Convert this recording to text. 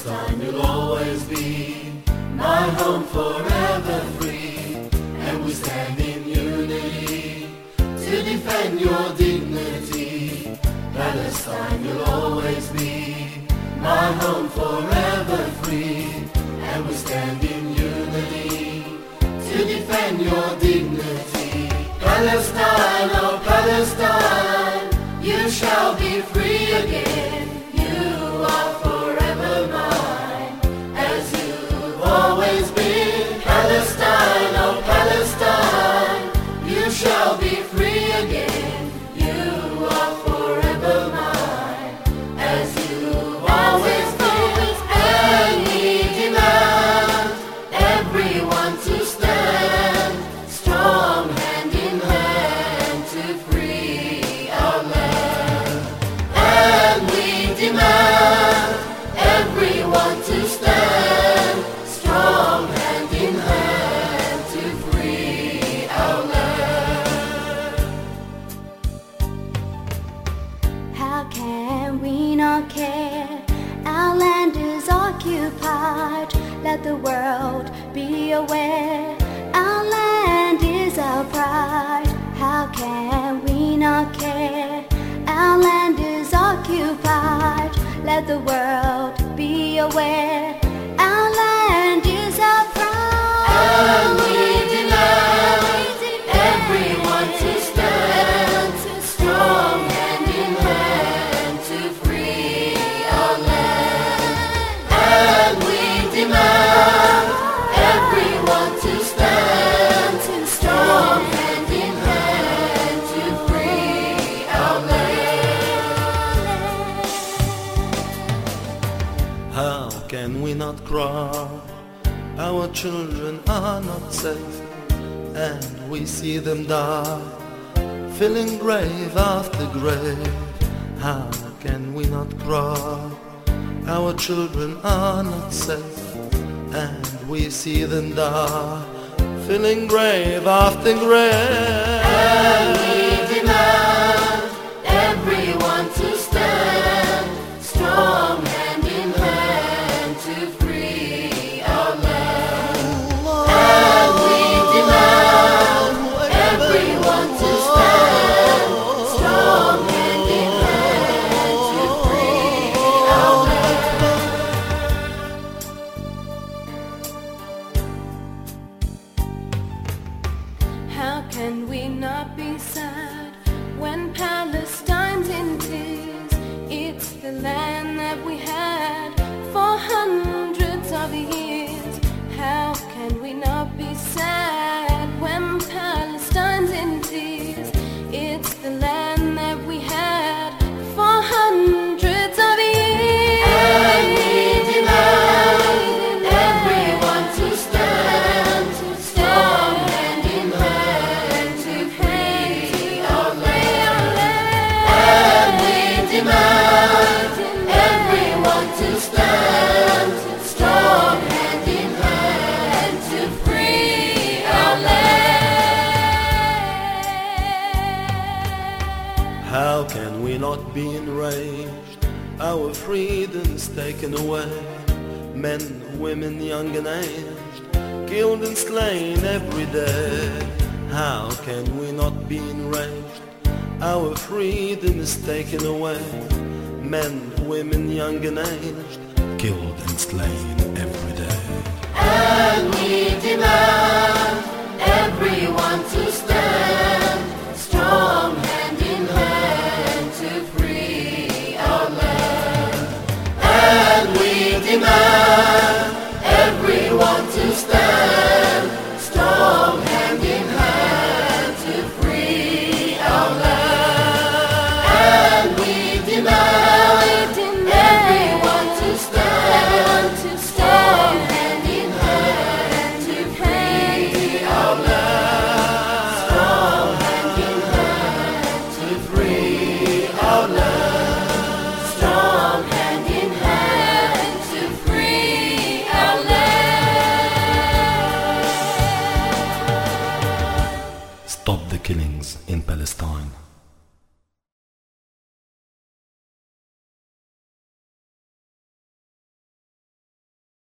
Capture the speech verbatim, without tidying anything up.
Palestine will always be my home, forever free. And we stand in unity to defend your dignity. Palestine will always be my home, forever free. And we stand in unity to defend your dignity. Palestine, oh Palestine, you shall be free again. You are forever mine, as you've always been. Palestine, oh Palestine, you shall be free again. You are forever mine, as you've always been. And we demand everyone to stand strong, hand in hand, to free our land. And we demand everyone to stand strong, hand in hand, to free our land. How can we not care? Our land is occupied. Let the world be aware. Our land is our pride. How can we not care? Our land is occupied. Let the world be aware. Our land is our pride. And we demand everyone to stand strong, hand in hand, to free our land. And we demand everyone to stand strong, hand in hand, to free our land. How can we not cry? Our children are not safe, and we see them die, filling grave after grave. How can we not cry? Our children are not safe, and we see them die, filling grave after grave. And we demand everyone to stand strong, hand in hand, to free our land. And we demand everyone to stand strong, hand in hand, to free our land. How can we not be sad when Palestine's in tears? It's the land that we had for hundreds of years. How can we not be sad when Palestine's in tears? It's the land that we had for hundreds of years. And we demand everyone to stand strong, hand in hand, to free our land. And we demand everyone to stand strong, hand in hand, to free our land. How can we not be enraged? Our freedom's taken away. Men, women, young and aged, killed and slain every day. How can we not be enraged? Our freedom is taken away. Men, women, young and aged, killed and slain every day. And we demand everyone to stand strong, hand in hand, to free our land. And we demand everyone to stand strong, hand in hand, to free our land. And we demand everyone to stand strong, hand in hand, to free our land. Strong, hand in hand, to free our land. Strong, hand in hand, to free our land. Stop the killings in Palestine.